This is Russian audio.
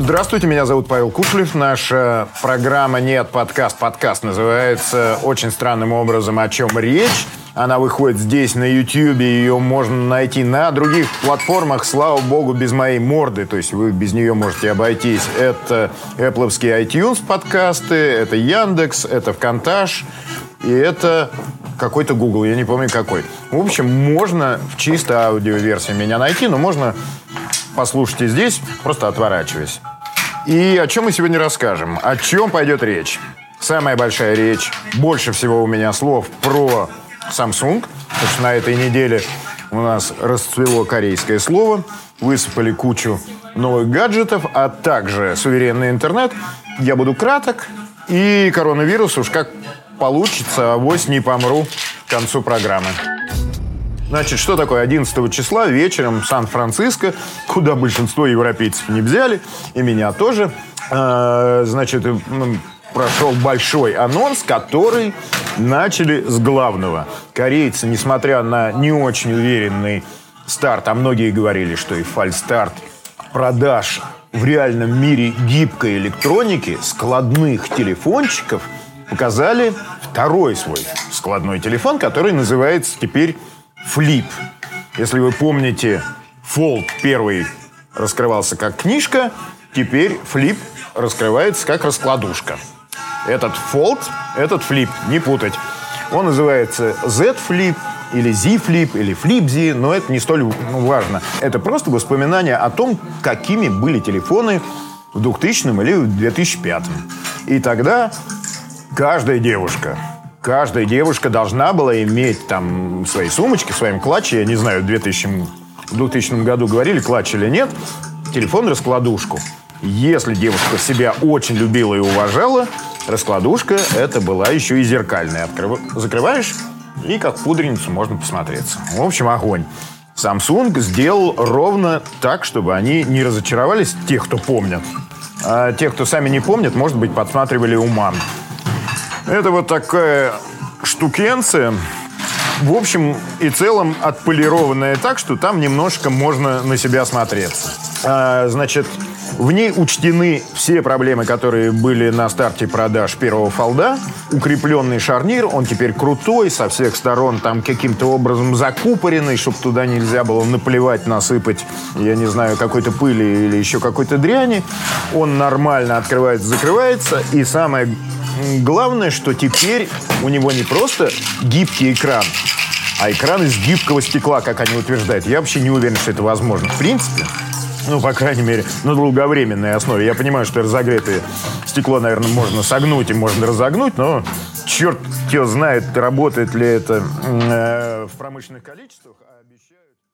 Здравствуйте, меня зовут Павел Кушлев. Наша программа «Нет, подкаст». Подкаст называется очень странным образом «О чем речь?». Она выходит здесь, на YouTube, ее можно найти на других платформах, слава богу, без моей морды. То есть вы без нее можете обойтись. Это Apple'овские iTunes подкасты, это Яндекс, это ВКонтаж и это какой-то Google, я не помню какой. В общем, можно в чисто аудиоверсии меня найти, но можно послушать и здесь, просто отворачиваясь. И о чем мы сегодня расскажем? О чем пойдет речь? Самая большая речь, больше всего у меня слов про Samsung, потому что на этой неделе у нас расцвело корейское слово, высыпали кучу новых гаджетов, а также суверенный интернет. Я буду краток, и коронавирус уж как получится, авось не помру к концу программы. Значит, что такое 11 числа вечером в Сан-Франциско, куда большинство европейцев не взяли, и меня тоже, значит, прошел большой анонс, который начали с главного. Корейцы, несмотря на не очень уверенный старт, а многие говорили, что и фальстарт продаж в реальном мире гибкой электроники, складных телефончиков, показали второй свой складной телефон, который называется теперь Flip. Если вы помните, Fold первый раскрывался как книжка, теперь Flip раскрывается как раскладушка. Этот Fold, этот Flip, не путать. Он называется Z Flip или Z Flip или Flip Z, но это не столь важно. Это просто воспоминание о том, какими были телефоны в 2000 или в 2005. И тогда каждая девушка должна была иметь там свои сумочки, в своем клатче. Я не знаю, в 2000 году говорили, клатч или нет. Телефон-раскладушку. Если девушка себя очень любила и уважала, раскладушка это была еще и зеркальная. Закрываешь, и как пудреницу можно посмотреться. В общем, огонь. Samsung сделал ровно так, чтобы они не разочаровались, тех, кто помнят. А тех, кто сами не помнят, может быть, подсматривали уман. Это вот такая штукенция, в общем и целом отполированная так, что там немножко можно на себя смотреться. Значит, в ней учтены все проблемы, которые были на старте продаж первого фолда. Укрепленный шарнир, он теперь крутой, со всех сторон там каким-то образом закупоренный, чтобы туда нельзя было наплевать, насыпать, я не знаю, какой-то пыли или еще какой-то дряни. Он нормально открывается, закрывается. И самое главное, что теперь у него не просто гибкий экран, а экран из гибкого стекла, как они утверждают. Я вообще не уверен, что это возможно. В принципе, по крайней мере, на долговременной основе. Я понимаю, что разогретое стекло, наверное, можно согнуть и можно разогнуть, но черт его знает, работает ли это в промышленных количествах, а обещают...